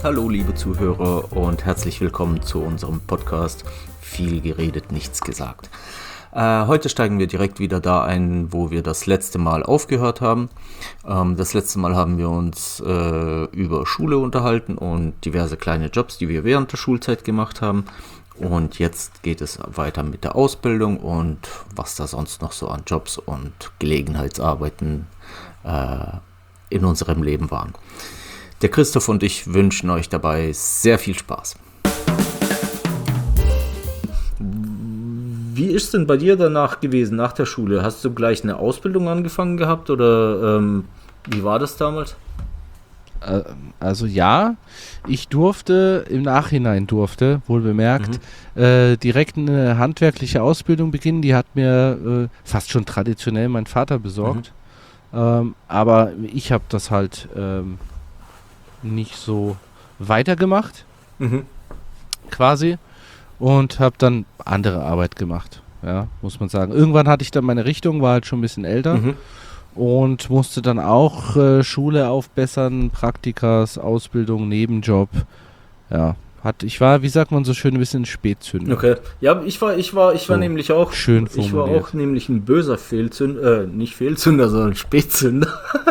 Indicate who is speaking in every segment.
Speaker 1: Hallo liebe Zuhörer und herzlich willkommen zu unserem Podcast Viel geredet, nichts gesagt. Heute steigen wir direkt wieder da ein, wo wir das letzte Mal aufgehört haben. Das letzte Mal haben wir uns über Schule unterhalten und diverse kleine Jobs, die wir während der Schulzeit gemacht haben. Und jetzt geht es weiter mit der Ausbildung und was da sonst noch so an Jobs und Gelegenheitsarbeiten in unserem Leben waren. Der Christoph und ich wünschen euch dabei sehr viel Spaß. Wie ist denn bei dir danach gewesen, nach der Schule? Hast du gleich eine Ausbildung angefangen gehabt oder wie war das damals?
Speaker 2: Also ja, ich durfte, wohl bemerkt, direkt eine handwerkliche Ausbildung beginnen. Die hat mir fast schon traditionell mein Vater besorgt. Aber ich habe das halt nicht so weitergemacht, quasi, und habe dann andere Arbeit gemacht, ja, muss man sagen. Irgendwann hatte ich dann meine Richtung, war halt schon ein bisschen älter und musste dann auch Schule aufbessern, Praktikas, Ausbildung, Nebenjob, ja. Ich war, wie sagt man so schön, ein bisschen Spätzünder.
Speaker 1: Okay. Ja, ich war so, nämlich auch
Speaker 2: schön formuliert.
Speaker 1: Ich war auch nämlich ein böser nicht Fehlzünder, sondern Spätzünder.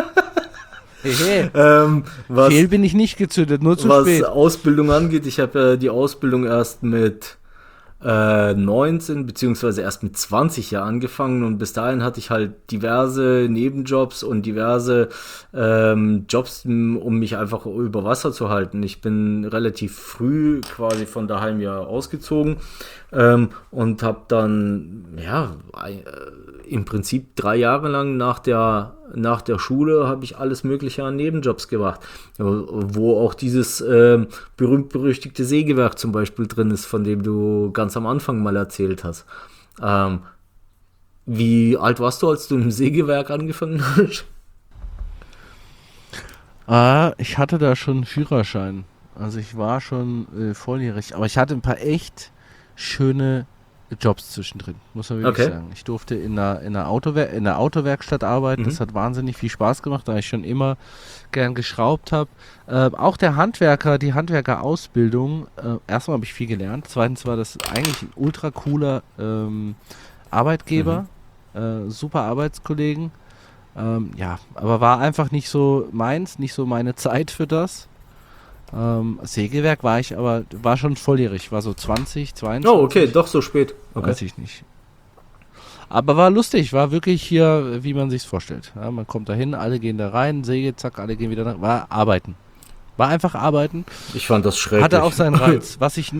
Speaker 2: Fehl bin ich nicht gezündet, nur zu spät.
Speaker 1: Was Ausbildung angeht, ich habe die Ausbildung erst mit 19 beziehungsweise erst mit 20 Jahren angefangen und bis dahin hatte ich halt diverse Nebenjobs und diverse Jobs, um mich einfach über Wasser zu halten. Ich bin relativ früh quasi von daheim ja ausgezogen und habe dann im Prinzip 3 Jahre lang nach der Schule habe ich alles Mögliche an Nebenjobs gemacht, wo auch dieses berühmt-berüchtigte Sägewerk zum Beispiel drin ist, von dem du ganz am Anfang mal erzählt hast. Wie alt warst du, als du im Sägewerk angefangen hast?
Speaker 2: Ich hatte da schon einen Führerschein. Also ich war schon volljährig, aber ich hatte ein paar echt schöne Jobs zwischendrin, muss man wirklich sagen. Ich durfte in einer Autowerkstatt arbeiten, das hat wahnsinnig viel Spaß gemacht, da ich schon immer gern geschraubt habe. Auch die Handwerkerausbildung, erstmal habe ich viel gelernt, zweitens war das eigentlich ein ultra cooler Arbeitgeber, super Arbeitskollegen, aber war einfach nicht so meins, nicht so meine Zeit für das. Sägewerk war schon volljährig, war so 20, 22.
Speaker 1: Oh, okay, doch so spät. Okay.
Speaker 2: Weiß ich nicht. Aber war lustig, war wirklich hier, wie man sich's vorstellt. Ja, man kommt da hin, alle gehen da rein, Säge, zack, alle gehen wieder nach. War arbeiten. War einfach arbeiten.
Speaker 1: Ich fand das schrecklich.
Speaker 2: Hatte auch seinen Reiz. Was ich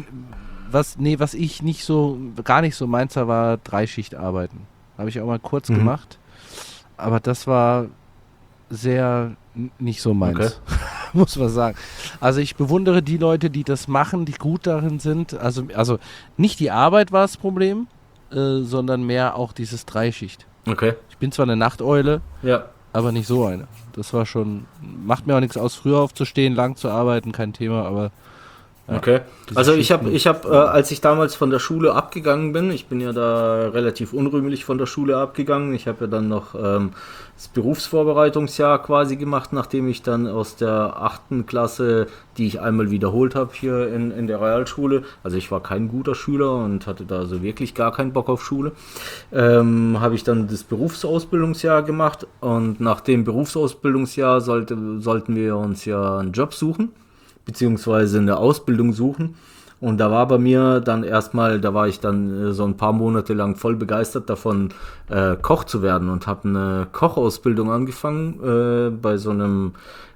Speaker 2: nicht so, gar nicht so meins war 3-Schicht arbeiten. Habe ich auch mal kurz gemacht. Aber das war sehr nicht so meins. Okay. Muss man sagen. Also ich bewundere die Leute, die das machen, die gut darin sind. Also nicht die Arbeit war das Problem, sondern mehr auch dieses 3-Schicht.
Speaker 1: Okay.
Speaker 2: Ich bin zwar eine Nachteule, aber nicht so eine. Das war schon, macht mir auch nichts aus, früher aufzustehen, lang zu arbeiten, kein Thema, aber
Speaker 1: okay. Also ich habe, als ich damals von der Schule abgegangen bin, ich bin ja da relativ unrühmlich von der Schule abgegangen, ich habe ja dann noch das Berufsvorbereitungsjahr quasi gemacht, nachdem ich dann aus der 8. Klasse, die ich einmal wiederholt habe hier in der Realschule, also ich war kein guter Schüler und hatte da so wirklich gar keinen Bock auf Schule, habe ich dann das Berufsausbildungsjahr gemacht und nach dem Berufsausbildungsjahr sollten wir uns ja einen Job suchen, beziehungsweise eine Ausbildung suchen. Und da war bei mir dann da war ich dann so ein paar Monate lang voll begeistert davon, Koch zu werden und habe eine Kochausbildung angefangen in so einem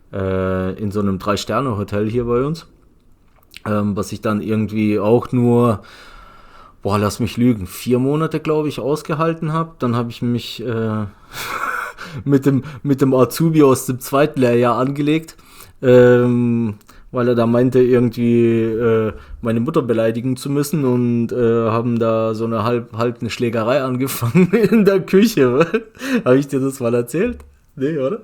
Speaker 1: 3-Sterne-Hotel hier bei uns, was ich dann irgendwie auch nur, lass mich lügen, 4 Monate, glaube ich, ausgehalten habe. Dann habe ich mich mit dem Azubi aus dem 2. Lehrjahr angelegt, weil er da meinte, irgendwie meine Mutter beleidigen zu müssen und haben da so eine halb eine Schlägerei angefangen in der Küche. Habe ich dir das mal erzählt? Nee, oder?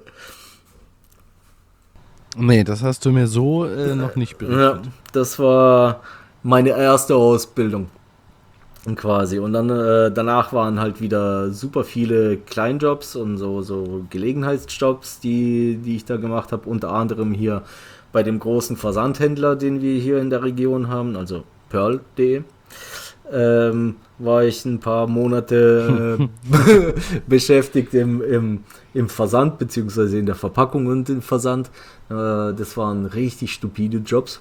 Speaker 2: Nee, das hast du mir so noch nicht berichtet.
Speaker 1: Ja, das war meine erste Ausbildung quasi. Und dann danach waren halt wieder super viele Kleinjobs und so Gelegenheitsjobs, die ich da gemacht habe. Unter anderem hier bei dem großen Versandhändler, den wir hier in der Region haben, also Pearl.de. War ich ein paar Monate beschäftigt im Versand, beziehungsweise in der Verpackung und im Versand. Das waren richtig stupide Jobs.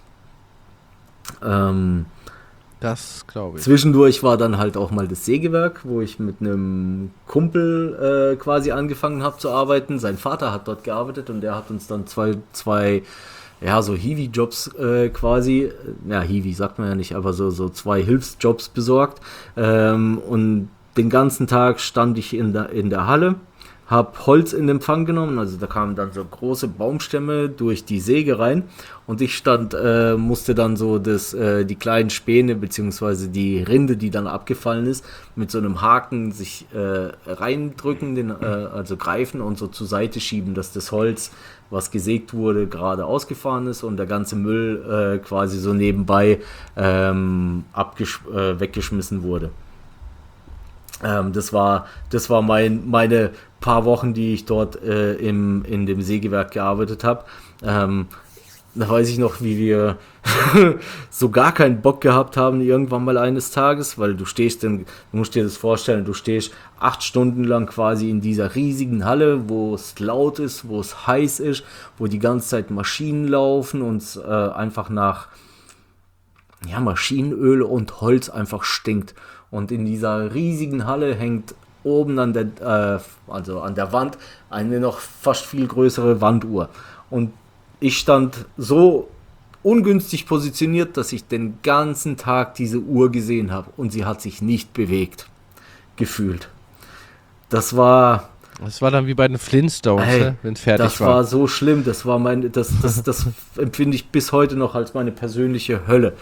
Speaker 2: Das glaube ich.
Speaker 1: Zwischendurch war dann halt auch mal das Sägewerk, wo ich mit einem Kumpel quasi angefangen habe zu arbeiten. Sein Vater hat dort gearbeitet und der hat uns dann zwei so Hiwi-Jobs quasi, ja, Hiwi sagt man ja nicht, aber so 2 Hilfsjobs besorgt. Und den ganzen Tag stand ich in der Halle, habe Holz in Empfang genommen, also da kamen dann so große Baumstämme durch die Säge rein und ich musste dann so die kleinen Späne beziehungsweise die Rinde, die dann abgefallen ist, mit so einem Haken sich reindrücken, also greifen und so zur Seite schieben, dass das Holz, was gesägt wurde, gerade ausgefahren ist und der ganze Müll quasi so nebenbei weggeschmissen wurde. Das war meine paar Wochen, die ich dort in dem Sägewerk gearbeitet habe. Da weiß ich noch, wie wir so gar keinen Bock gehabt haben irgendwann mal eines Tages, weil du musst dir das vorstellen, du stehst 8 Stunden lang quasi in dieser riesigen Halle, wo es laut ist, wo es heiß ist, wo die ganze Zeit Maschinen laufen und es einfach nach Maschinenöl und Holz einfach stinkt. Und in dieser riesigen Halle hängt oben an der Wand eine noch fast viel größere Wanduhr. Und ich stand so ungünstig positioniert, dass ich den ganzen Tag diese Uhr gesehen habe und sie hat sich nicht bewegt, gefühlt. Das war
Speaker 2: dann wie bei den Flintstones, wenn es fertig war.
Speaker 1: Das war so schlimm, das empfinde ich bis heute noch als meine persönliche Hölle.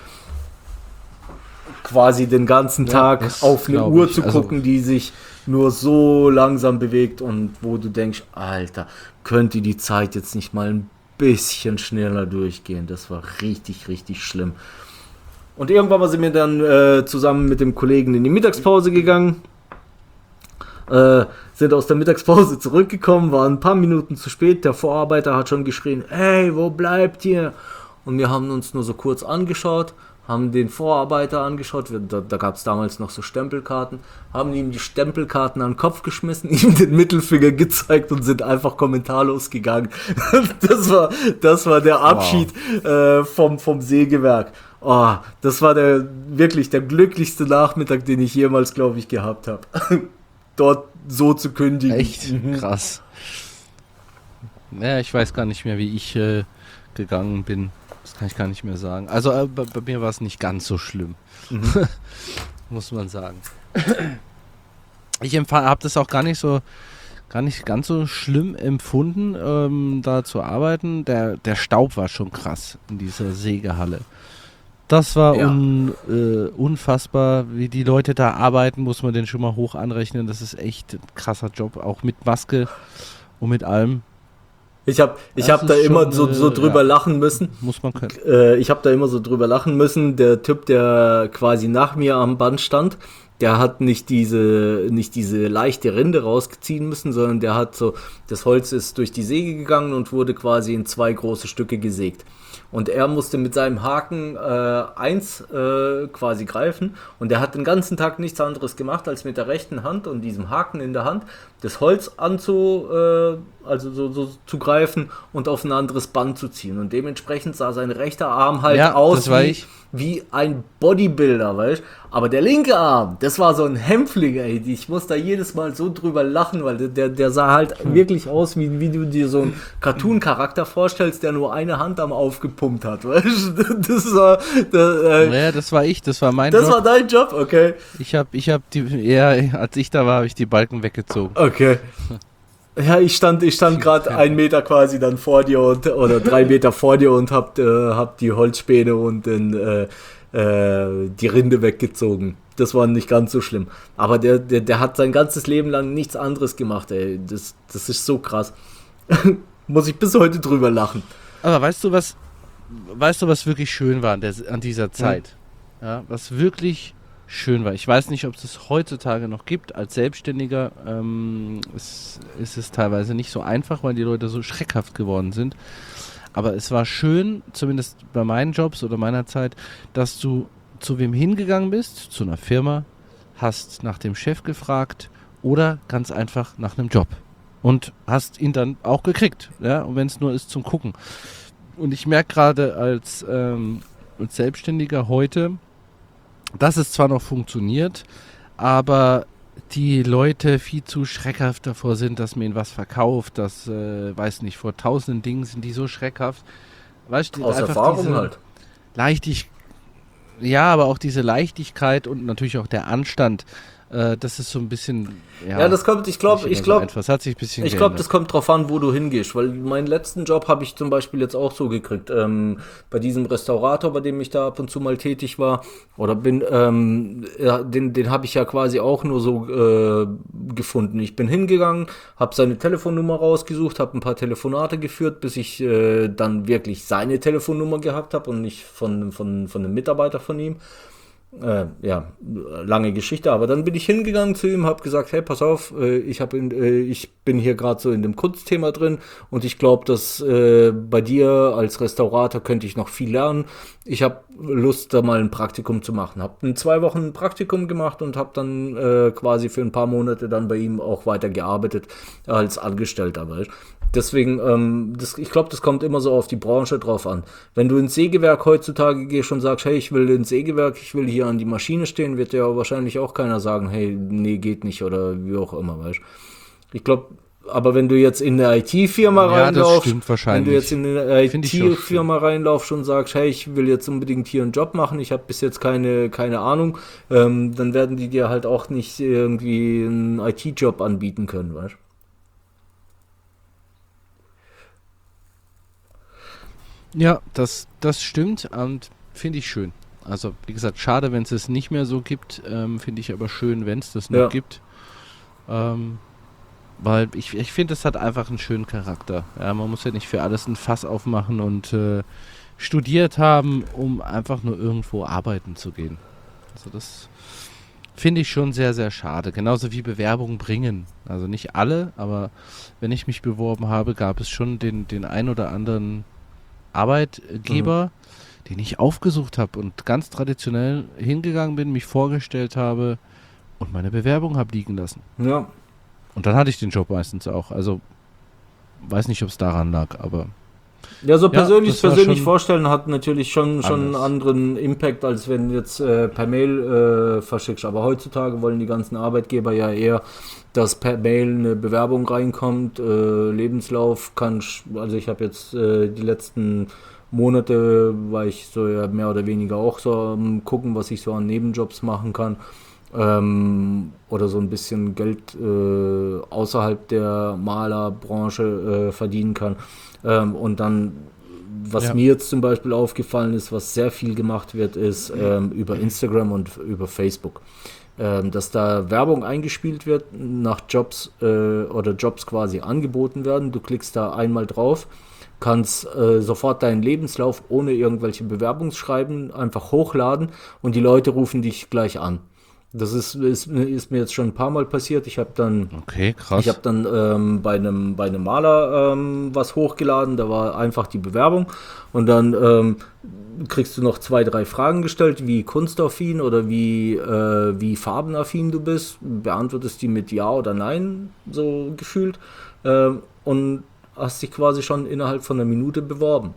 Speaker 1: Quasi den ganzen Tag auf eine Uhr zu gucken, die sich nur so langsam bewegt und wo du denkst, Alter, könnte die Zeit jetzt nicht mal ein bisschen schneller durchgehen. Das war richtig, richtig schlimm. Und irgendwann mal sind wir dann zusammen mit dem Kollegen in die Mittagspause gegangen, sind aus der Mittagspause zurückgekommen, waren ein paar Minuten zu spät. Der Vorarbeiter hat schon geschrien, hey, wo bleibt ihr? Und wir haben uns nur so kurz angeschaut, haben den Vorarbeiter angeschaut, da gab es damals noch so Stempelkarten, haben ihm die Stempelkarten an den Kopf geschmissen, ihm den Mittelfinger gezeigt und sind einfach kommentarlos gegangen. Das war der Abschied vom Sägewerk. Oh, das war wirklich der glücklichste Nachmittag, den ich jemals, glaube ich, gehabt habe. Dort so zu kündigen.
Speaker 2: Echt krass. Ja, ich weiß gar nicht mehr, wie ich gegangen bin. Das kann ich gar nicht mehr sagen. Also bei mir war es nicht ganz so schlimm. Muss man sagen. Ich habe das auch gar nicht ganz so schlimm empfunden, da zu arbeiten. Der Staub war schon krass in dieser Sägehalle. Das war unfassbar, wie die Leute da arbeiten, muss man den schon mal hoch anrechnen. Das ist echt ein krasser Job, auch mit Maske und mit allem.
Speaker 1: Ich hab da immer so drüber lachen müssen.
Speaker 2: Muss man können.
Speaker 1: Ich habe da immer so drüber lachen müssen. Der Typ, der quasi nach mir am Band stand, der hat nicht diese leichte Rinde rausziehen müssen, sondern der hat das Holz ist durch die Säge gegangen und wurde quasi in 2 große Stücke gesägt. Und er musste mit seinem Haken eins quasi greifen. Und er hat den ganzen Tag nichts anderes gemacht, als mit der rechten Hand und diesem Haken in der Hand das Holz so zu greifen und auf ein anderes Band zu ziehen. Und dementsprechend sah sein rechter Arm halt aus wie ein Bodybuilder, weißt du? Aber der linke Arm, das war so ein Hämpfling, ey. Ich muss da jedes Mal so drüber lachen, weil der sah halt wirklich aus, wie du dir so einen Cartoon-Charakter vorstellst, der nur eine Hand am aufgepumpt hat, weißt du? Das
Speaker 2: war ich, das war mein Job.
Speaker 1: Das war dein Job, okay.
Speaker 2: Als ich da war, habe ich die Balken weggezogen.
Speaker 1: Okay. Ja, ich stand gerade 1 Meter quasi dann vor dir oder 3 Meter vor dir und hab die Holzspäne und die Rinde weggezogen. Das war nicht ganz so schlimm. Aber der hat sein ganzes Leben lang nichts anderes gemacht, ey. Das ist so krass. Muss ich bis heute drüber lachen.
Speaker 2: Aber weißt du, was wirklich schön war an dieser Zeit? Ja, was wirklich schön war. Ich weiß nicht, ob es es heutzutage noch gibt. Als Selbstständiger ist es teilweise nicht so einfach, weil die Leute so schreckhaft geworden sind. Aber es war schön, zumindest bei meinen Jobs oder meiner Zeit, dass du zu wem hingegangen bist, zu einer Firma, hast nach dem Chef gefragt oder ganz einfach nach einem Job. Und hast ihn dann auch gekriegt, ja, und wenn es nur ist zum Gucken. Und ich merke gerade als Selbstständiger heute, dass es zwar noch funktioniert, aber die Leute viel zu schreckhaft davor sind, dass man ihnen was verkauft, das, weiß nicht, vor tausenden Dingen sind die so schreckhaft. Weißt du,
Speaker 1: Aus
Speaker 2: einfach
Speaker 1: Erfahrung
Speaker 2: diese
Speaker 1: halt.
Speaker 2: ja, aber auch diese Leichtigkeit und natürlich auch der Anstand, das ist so ein bisschen,
Speaker 1: Ja, das kommt, ich glaube,
Speaker 2: das hat sich ein bisschen
Speaker 1: ich glaube,
Speaker 2: geändert.
Speaker 1: das kommt drauf an, wo du hingehst, weil meinen letzten Job habe ich zum Beispiel jetzt auch so gekriegt. Bei diesem Restaurator, bei dem ich da ab und zu mal tätig war, oder bin, ja, den habe ich ja quasi auch nur so gefunden. Ich bin hingegangen, habe seine Telefonnummer rausgesucht, habe ein paar Telefonate geführt, bis ich dann wirklich seine Telefonnummer gehabt habe und nicht von einem Mitarbeiter von ihm. Ja, lange Geschichte, aber dann bin ich hingegangen zu ihm, habe gesagt, hey, pass auf, ich bin hier gerade so in dem Kunstthema drin und ich glaube, dass bei dir als Restaurator könnte ich noch viel lernen. Ich habe Lust, da mal ein Praktikum zu machen. Habe in 2 Wochen ein Praktikum gemacht und habe dann quasi für ein paar Monate dann bei ihm auch weiter gearbeitet als Angestellter. Weißt? Deswegen, ich glaube, das kommt immer so auf die Branche drauf an. Wenn du ins Sägewerk heutzutage gehst und sagst, hey, ich will ins Sägewerk, ich will hier an die Maschine stehen, wird ja wahrscheinlich auch keiner sagen, hey, nee, geht nicht oder wie auch immer, weißt du. Ich glaube, aber wenn du jetzt in eine IT-Firma reinlaufst, wenn du jetzt in eine IT-Firma reinlaufst und sagst, hey, ich will jetzt unbedingt hier einen Job machen, ich habe bis jetzt keine Ahnung, dann werden die dir halt auch nicht irgendwie einen IT-Job anbieten können, weißt du.
Speaker 2: Ja, das stimmt und finde ich schön. Also, wie gesagt, schade, wenn es nicht mehr so gibt, finde ich aber schön, wenn es das noch gibt. Weil ich finde, es hat einfach einen schönen Charakter. Ja, man muss ja nicht für alles ein Fass aufmachen und studiert haben, um einfach nur irgendwo arbeiten zu gehen. Also das finde ich schon sehr, sehr schade. Genauso wie Bewerbungen bringen. Also nicht alle, aber wenn ich mich beworben habe, gab es schon den ein oder anderen Arbeitgeber, den ich aufgesucht habe und ganz traditionell hingegangen bin, mich vorgestellt habe und meine Bewerbung habe liegen lassen.
Speaker 1: Ja.
Speaker 2: Und dann hatte ich den Job meistens auch. Also weiß nicht, ob es daran lag, aber
Speaker 1: ja, so persönlich
Speaker 2: schon
Speaker 1: vorstellen hat natürlich schon einen anderen Impact, als wenn du jetzt per Mail verschickst. Aber heutzutage wollen die ganzen Arbeitgeber ja eher, dass per Mail eine Bewerbung reinkommt, Lebenslauf also ich habe jetzt die letzten Monate, war ich so ja mehr oder weniger auch so am gucken, was ich so an Nebenjobs machen kann. Oder so ein bisschen Geld außerhalb der Malerbranche verdienen kann. Und dann, was mir jetzt zum Beispiel aufgefallen ist, was sehr viel gemacht wird, ist über Instagram und über Facebook. Dass da Werbung eingespielt wird, nach Jobs oder Jobs quasi angeboten werden. Du klickst da einmal drauf, kannst sofort deinen Lebenslauf ohne irgendwelche Bewerbungsschreiben einfach hochladen und die Leute rufen dich gleich an. Das ist mir jetzt schon ein paar Mal passiert. Ich habe dann, bei einem Maler was hochgeladen. Da war einfach die Bewerbung und dann kriegst du noch 2, 3 Fragen gestellt, wie kunstaffin oder wie farbenaffin du bist. Beantwortest die mit Ja oder Nein, so gefühlt, und hast dich quasi schon innerhalb von einer Minute beworben.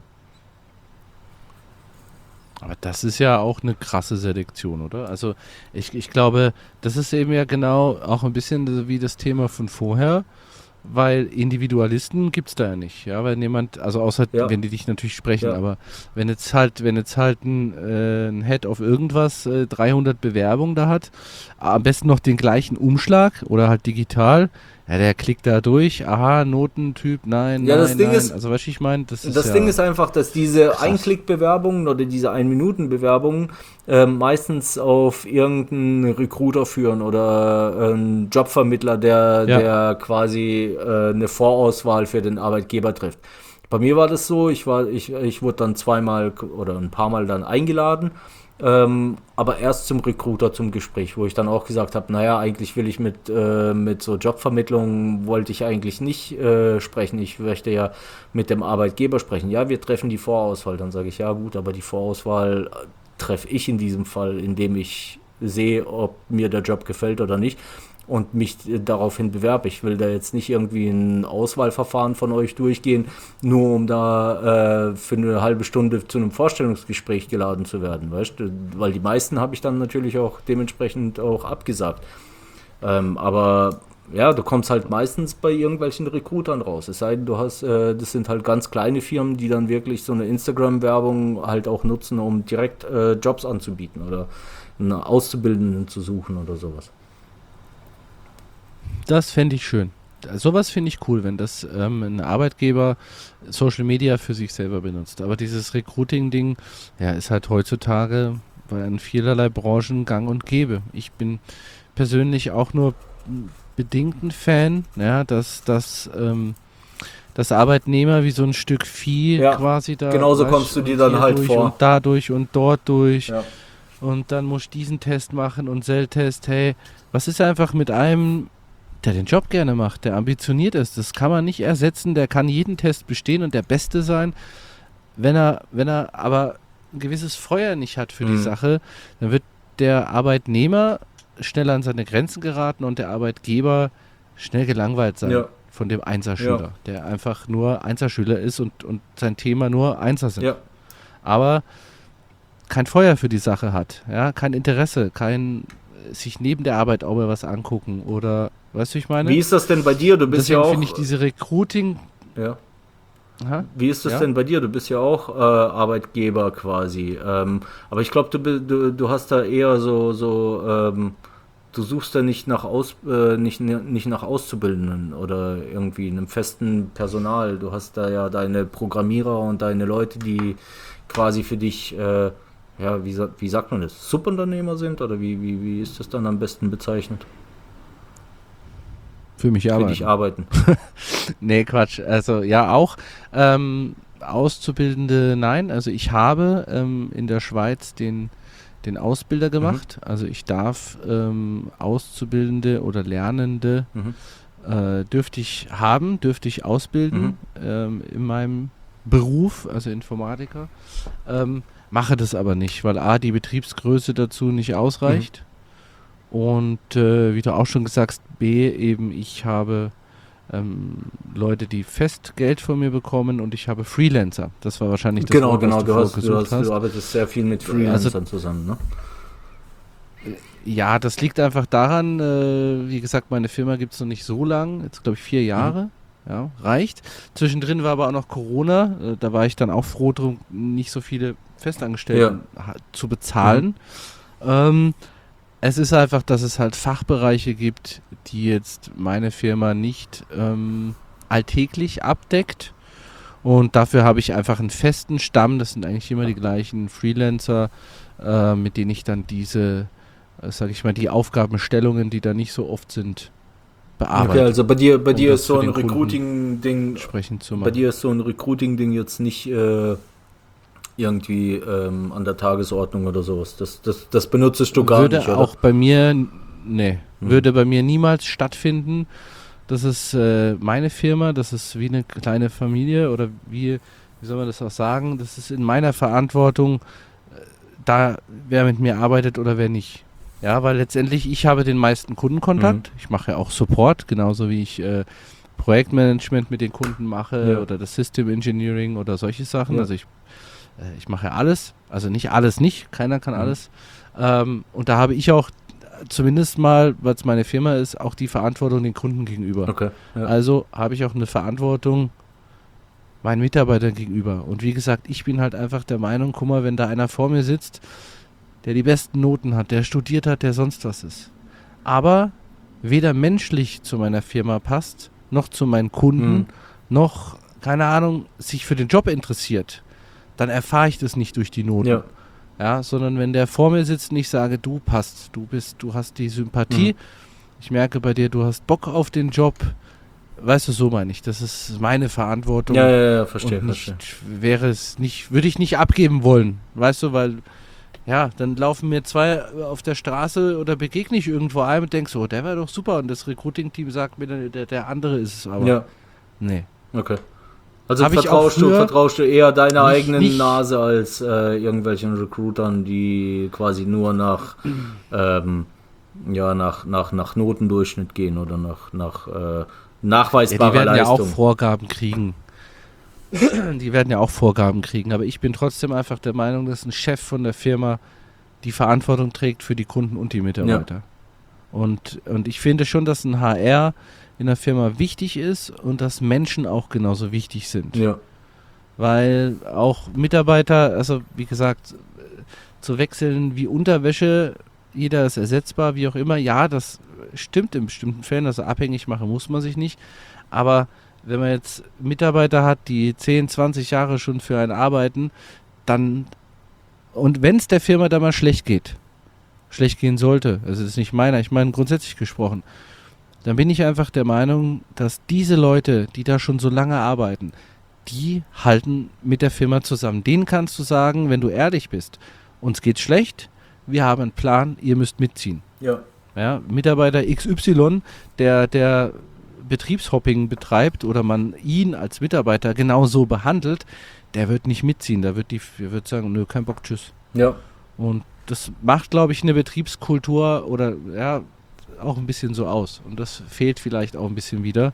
Speaker 2: Aber das ist ja auch eine krasse Selektion, oder? Also ich glaube, das ist eben ja genau auch ein bisschen wie das Thema von vorher, weil Individualisten gibt es da ja nicht, ja, wenn jemand, also außer wenn die dich natürlich sprechen, aber wenn jetzt halt ein Head auf irgendwas 300 Bewerbungen da hat, am besten noch den gleichen Umschlag oder halt digital, ja, der klickt da durch, aha, Notentyp, nein,
Speaker 1: Ding
Speaker 2: nein,
Speaker 1: ist,
Speaker 2: also was ich meine, das
Speaker 1: Ding ist einfach, dass diese Einklickbewerbungen oder diese 1-Minuten-Bewerbungen meistens auf irgendeinen Recruiter führen oder einen Jobvermittler, der quasi eine Vorauswahl für den Arbeitgeber trifft. Bei mir war das so, ich wurde dann zweimal oder ein paar Mal dann eingeladen aber erst zum Recruiter zum Gespräch, wo ich dann auch gesagt habe, naja, eigentlich will ich mit so Jobvermittlung wollte ich eigentlich nicht sprechen. Ich möchte ja mit dem Arbeitgeber sprechen. Ja, wir treffen die Vorauswahl. Dann sage ich, ja gut, aber die Vorauswahl treffe ich in diesem Fall, indem ich sehe, ob mir der Job gefällt oder nicht und mich daraufhin bewerbe. Ich will da jetzt nicht irgendwie ein Auswahlverfahren von euch durchgehen, nur um da für eine halbe Stunde zu einem Vorstellungsgespräch geladen zu werden, weißt du? Weil die meisten habe ich dann natürlich auch dementsprechend auch abgesagt. Aber ja, du kommst halt meistens bei irgendwelchen Recruitern raus. Es sei denn, du hast, das sind halt ganz kleine Firmen, die dann wirklich so eine Instagram-Werbung halt auch nutzen, um direkt Jobs anzubieten oder einen Auszubildenden zu suchen oder sowas.
Speaker 2: Das fände ich schön. Sowas finde ich cool, wenn das ein Arbeitgeber Social Media für sich selber benutzt. Aber dieses Recruiting-Ding, ja, ist halt heutzutage in vielerlei Branchen gang und gäbe. Ich bin persönlich auch nur bedingt ein Fan, ja, dass Arbeitnehmer wie so ein Stück Vieh quasi da.
Speaker 1: Genauso kommst du dir dann halt vor.
Speaker 2: Und dadurch und dort durch.
Speaker 1: Ja.
Speaker 2: Und dann musst du diesen Test machen und Test. Hey, was ist einfach mit einem, der den Job gerne macht, der ambitioniert ist? Das kann man nicht ersetzen. Der kann jeden Test bestehen und der Beste sein. Wenn er aber ein gewisses Feuer nicht hat für die Sache, dann wird der Arbeitnehmer schnell an seine Grenzen geraten und der Arbeitgeber schnell gelangweilt sein von dem Einserschüler, der einfach nur Einserschüler ist und sein Thema nur Einser sind.
Speaker 1: Ja.
Speaker 2: Aber kein Feuer für die Sache hat, ja, kein Interesse, sich neben der Arbeit auch mal was angucken oder, weißt du, ich meine?
Speaker 1: Wie ist das denn bei dir? Du bist
Speaker 2: Deswegen
Speaker 1: ja auch...
Speaker 2: finde ich diese Recruiting...
Speaker 1: Ja.
Speaker 2: Aha,
Speaker 1: Wie ist das denn bei dir? Du bist ja auch Arbeitgeber quasi. Aber ich glaube, du hast da eher du suchst da nicht nach nicht nach Auszubildenden oder irgendwie einem festen Personal. Du hast da ja deine Programmierer und deine Leute, die quasi für dich, wie sagt man das, Subunternehmer sind oder wie ist das dann am besten bezeichnet?
Speaker 2: Für mich arbeiten.
Speaker 1: Für dich arbeiten.
Speaker 2: Nee, Quatsch. Also ja, auch Auszubildende, nein. Also ich habe in der Schweiz den Ausbilder gemacht. Also ich darf Auszubildende oder Lernende dürfte ich ausbilden in meinem Beruf, also Informatiker. Mache das aber nicht, weil A, die Betriebsgröße dazu nicht ausreicht. Und wie du auch schon gesagt hast, B, eben ich habe Leute, die fest Geld von mir bekommen und ich habe Freelancer. Das war wahrscheinlich das
Speaker 1: Wort, was
Speaker 2: du
Speaker 1: arbeitest sehr viel mit Freelancern zusammen, ne?
Speaker 2: Ja, das liegt einfach daran, wie gesagt, meine Firma gibt es noch nicht so lang, jetzt glaube ich 4 Jahre. Ja, reicht. Zwischendrin war aber auch noch Corona, da war ich dann auch froh drum, nicht so viele Festangestellten zu bezahlen. Es ist einfach, dass es halt Fachbereiche gibt, die jetzt meine Firma nicht alltäglich abdeckt. Und dafür habe ich einfach einen festen Stamm, das sind eigentlich immer die gleichen Freelancer, mit denen ich dann diese, sage ich mal, die Aufgabenstellungen, die da nicht so oft sind, bearbeite.
Speaker 1: Okay, also bei dir ist so ein Recruiting-Ding,
Speaker 2: bei
Speaker 1: dir ist so ein Recruiting-Ding jetzt nicht irgendwie an der Tagesordnung oder sowas. Das benutzt du gar
Speaker 2: nicht,
Speaker 1: oder?
Speaker 2: Auch bei mir, würde bei mir niemals stattfinden. Das ist meine Firma, das ist wie eine kleine Familie oder wie soll man das auch sagen? Das ist in meiner Verantwortung, da wer mit mir arbeitet oder wer nicht. Ja, weil letztendlich ich habe den meisten Kundenkontakt. Ich mache ja auch Support, genauso wie ich Projektmanagement mit den Kunden mache oder das System Engineering oder solche Sachen. Also ich mache ja alles, also nicht alles keiner kann alles. Und da habe ich auch zumindest mal, weil es meine Firma ist, auch die Verantwortung den Kunden gegenüber.
Speaker 1: Okay, ja.
Speaker 2: Also habe ich auch eine Verantwortung meinen Mitarbeitern gegenüber. Und wie gesagt, ich bin halt einfach der Meinung, guck mal, wenn da einer vor mir sitzt, der die besten Noten hat, der studiert hat, der sonst was ist, aber weder menschlich zu meiner Firma passt, noch zu meinen Kunden, noch, keine Ahnung, sich für den Job interessiert, dann erfahre ich das nicht durch die Noten. Ja, sondern wenn der vor mir sitzt und ich sage, du passt, du hast die Sympathie, ich merke bei dir, du hast Bock auf den Job, weißt du, so meine ich, das ist meine Verantwortung.
Speaker 1: Ja, verstehe.
Speaker 2: Würde ich nicht abgeben wollen, weißt du, weil Ja, dann laufen mir zwei auf der Straße oder begegne ich irgendwo einem und denk so, der war doch super. Und das Recruiting-Team sagt mir dann, der andere ist es aber.
Speaker 1: Ja,
Speaker 2: Nee.
Speaker 1: okay. Also
Speaker 2: Hab ich auch
Speaker 1: vertraust du eher deiner
Speaker 2: nicht-
Speaker 1: eigenen
Speaker 2: nicht-
Speaker 1: Nase als irgendwelchen Recruitern, die quasi nur nach nach Notendurchschnitt gehen oder nach
Speaker 2: Ja,
Speaker 1: nachweisbarer
Speaker 2: die werden ja auch
Speaker 1: Leistung.
Speaker 2: Vorgaben kriegen. Die werden ja auch Vorgaben kriegen. Aber ich bin trotzdem einfach der Meinung, dass ein Chef von der Firma die Verantwortung trägt für die Kunden und die Mitarbeiter. Und ich finde schon, dass ein HR in der Firma wichtig ist und dass Menschen auch genauso wichtig sind.
Speaker 1: Ja,
Speaker 2: Weil auch Mitarbeiter, also wie gesagt, zu wechseln wie Unterwäsche, jeder ist ersetzbar, wie auch immer. Ja, das stimmt in bestimmten Fällen, also abhängig machen muss man sich nicht. Aber wenn man jetzt Mitarbeiter hat, die 10, 20 Jahre schon für einen arbeiten, dann, und wenn es der Firma da mal schlecht gehen sollte, also das ist nicht meiner, ich meine grundsätzlich gesprochen, dann bin ich einfach der Meinung, dass diese Leute, die da schon so lange arbeiten, die halten mit der Firma zusammen. Denen kannst du sagen, wenn du ehrlich bist, uns geht's schlecht, wir haben einen Plan, ihr müsst mitziehen.
Speaker 1: ja.
Speaker 2: Ja, Mitarbeiter XY, der Betriebshopping betreibt oder man ihn als Mitarbeiter genauso behandelt, der wird nicht mitziehen. Der wird sagen, nö, kein Bock, tschüss.
Speaker 1: Ja,
Speaker 2: Und das macht, glaube ich, eine Betriebskultur oder ja, auch ein bisschen so aus. Und das fehlt vielleicht auch ein bisschen wieder,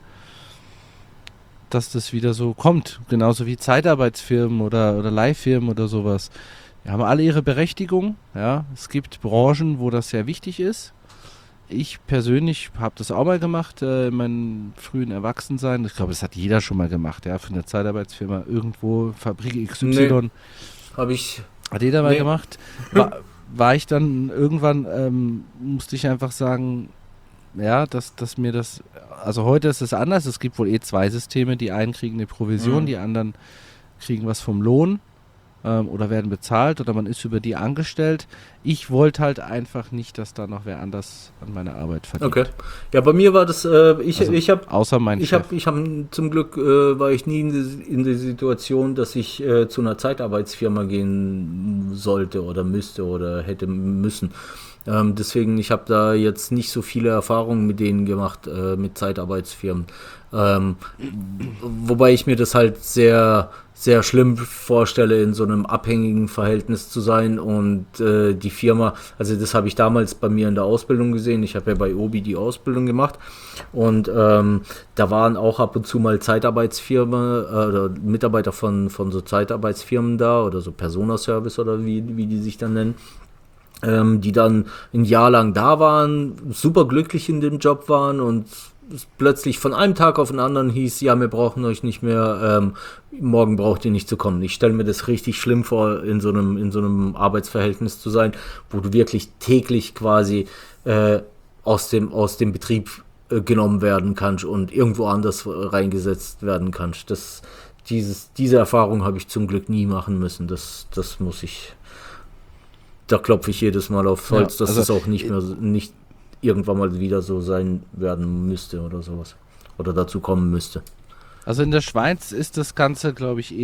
Speaker 2: dass das wieder so kommt. Genauso wie Zeitarbeitsfirmen oder Leihfirmen oder sowas. Die haben alle ihre Berechtigung. Ja. Es gibt Branchen, wo das sehr wichtig ist. Ich persönlich habe das auch mal gemacht, in meinem frühen Erwachsensein. Ich glaube, das hat jeder schon mal gemacht, ja, für eine Zeitarbeitsfirma irgendwo, Fabrik XY.
Speaker 1: Nee. Habe ich.
Speaker 2: Hat jeder mal
Speaker 1: Nee.
Speaker 2: gemacht. War ich dann irgendwann, musste ich einfach sagen, ja, dass mir das, also heute ist es anders, es gibt wohl zwei Systeme, die einen kriegen eine Provision,
Speaker 1: Mhm.
Speaker 2: die anderen kriegen was vom Lohn oder werden bezahlt oder man ist über die angestellt. Ich wollte halt einfach nicht, dass da noch wer anders an meiner Arbeit verdient.
Speaker 1: Okay. Ja, bei mir war das, ich habe
Speaker 2: Außer mein Chef.
Speaker 1: ich hab, zum Glück war ich nie in der Situation, dass ich zu einer Zeitarbeitsfirma gehen sollte oder müsste oder hätte müssen. Deswegen, ich habe da jetzt nicht so viele Erfahrungen mit denen gemacht, mit Zeitarbeitsfirmen. Wobei ich mir das halt sehr, sehr schlimm vorstelle, in so einem abhängigen Verhältnis zu sein und die Firma, also das habe ich damals bei mir in der Ausbildung gesehen, ich habe ja bei Obi die Ausbildung gemacht und da waren auch ab und zu mal Zeitarbeitsfirmen oder Mitarbeiter von so Zeitarbeitsfirmen da oder so Persona-Service oder wie die sich dann nennen. Die dann ein Jahr lang da waren, super glücklich in dem Job waren und es plötzlich von einem Tag auf den anderen hieß, ja, wir brauchen euch nicht mehr, morgen braucht ihr nicht zu kommen. Ich stelle mir das richtig schlimm vor, in so einem Arbeitsverhältnis zu sein, wo du wirklich täglich quasi aus dem Betrieb genommen werden kannst und irgendwo anders reingesetzt werden kannst. Diese Erfahrung habe ich zum Glück nie machen müssen. Das muss ich. Da klopfe ich jedes Mal auf Holz, dass es auch nicht irgendwann mal wieder so sein werden müsste oder sowas. Oder dazu kommen müsste.
Speaker 2: Also in der Schweiz ist das Ganze, glaube ich,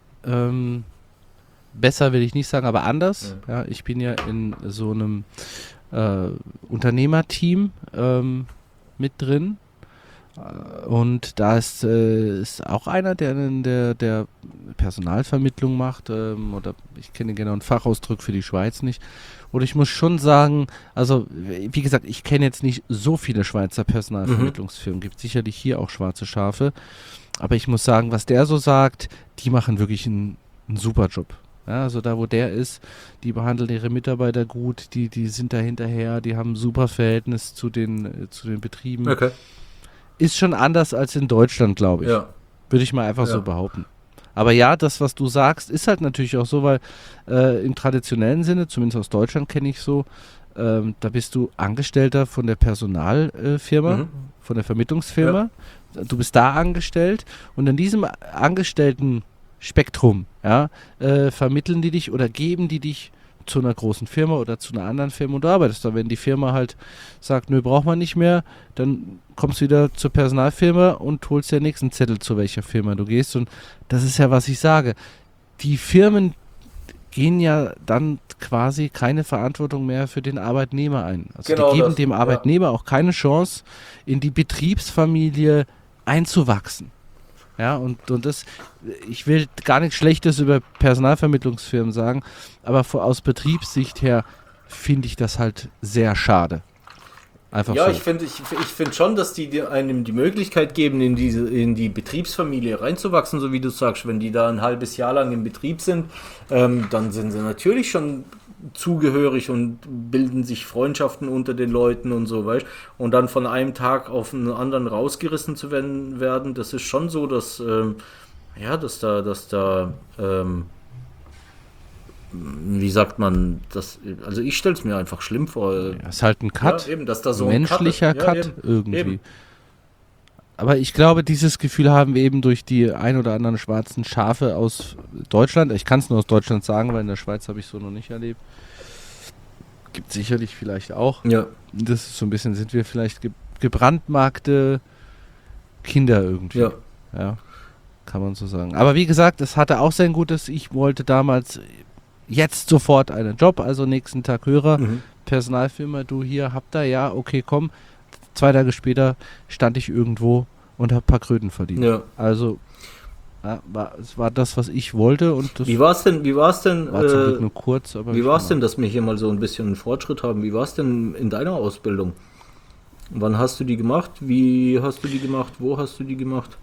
Speaker 2: besser will ich nicht sagen, aber anders. Ja, ich bin ja in so einem Unternehmerteam mit drin. Und da ist auch einer, der Personalvermittlung macht, oder ich kenne genau einen Fachausdruck für die Schweiz nicht. Und ich muss schon sagen, also wie gesagt, ich kenne jetzt nicht so viele Schweizer Personalvermittlungsfirmen, gibt sicherlich hier auch schwarze Schafe. Aber ich muss sagen, was der so sagt, die machen wirklich einen super Job. Ja, also da, wo der ist, die behandeln ihre Mitarbeiter gut, die sind da hinterher, die haben ein super Verhältnis zu den Betrieben.
Speaker 1: Okay.
Speaker 2: Ist schon anders als in Deutschland, glaube ich.
Speaker 1: Ja.
Speaker 2: Würde ich mal einfach so behaupten. Aber ja, das, was du sagst, ist halt natürlich auch so, weil im traditionellen Sinne, zumindest aus Deutschland kenne ich so, da bist du Angestellter von der Personalfirma, von der Vermittlungsfirma. Ja. Du bist da angestellt und in diesem Angestellten-Spektrum vermitteln die dich oder geben die dich zu einer großen Firma oder zu einer anderen Firma und du arbeitest da. Wenn die Firma halt sagt, nö, braucht man nicht mehr, dann kommst du wieder zur Personalfirma und holst den nächsten Zettel, zu welcher Firma du gehst. Und das ist ja, was ich sage. Die Firmen gehen ja dann quasi keine Verantwortung mehr für den Arbeitnehmer ein. Also
Speaker 1: Genau
Speaker 2: die geben
Speaker 1: das,
Speaker 2: dem Arbeitnehmer auch keine Chance, in die Betriebsfamilie einzuwachsen. Ja, und das, ich will gar nichts Schlechtes über Personalvermittlungsfirmen sagen, aber aus Betriebssicht her finde ich das halt sehr schade. Einfach
Speaker 1: Ja,
Speaker 2: so.
Speaker 1: ich find schon, dass die einem die Möglichkeit geben, in die Betriebsfamilie reinzuwachsen, so wie du sagst. Wenn die da ein halbes Jahr lang im Betrieb sind, dann sind sie natürlich schon zugehörig und bilden sich Freundschaften unter den Leuten und so, weißt. Und dann von einem Tag auf einen anderen rausgerissen zu werden, das ist schon so, dass, wie sagt man, also ich stelle es mir einfach schlimm vor.
Speaker 2: Ja, ist halt ein Cut.
Speaker 1: Ja, eben, dass da so
Speaker 2: menschlicher
Speaker 1: ein Cut,
Speaker 2: Cut
Speaker 1: eben,
Speaker 2: irgendwie.
Speaker 1: eben.
Speaker 2: Aber ich glaube, dieses Gefühl haben wir eben durch die ein oder anderen schwarzen Schafe aus Deutschland. Ich kann es nur aus Deutschland sagen, weil in der Schweiz habe ich so noch nicht erlebt. Gibt sicherlich vielleicht auch.
Speaker 1: Ja.
Speaker 2: Das ist so ein bisschen, sind wir vielleicht gebrandmarkte Kinder irgendwie. Ja, kann man so sagen. Aber wie gesagt, es hatte auch sein Gutes. Ich wollte damals jetzt sofort einen Job, also nächsten Tag Hörer, Personalfirma, du hier, habt da, ja, okay, komm. 2 Tage später stand ich irgendwo und habe ein paar Kröten verdient.
Speaker 1: Ja.
Speaker 2: Also, ja, es war das, was ich wollte. Und das
Speaker 1: Wie war's denn,
Speaker 2: war zum Glück nur kurz. Aber
Speaker 1: wie war's denn, dass wir hier mal so ein bisschen einen Fortschritt haben? Wie war's denn in deiner Ausbildung? Wann hast du die gemacht? Wie hast du die gemacht? Wo hast du die gemacht?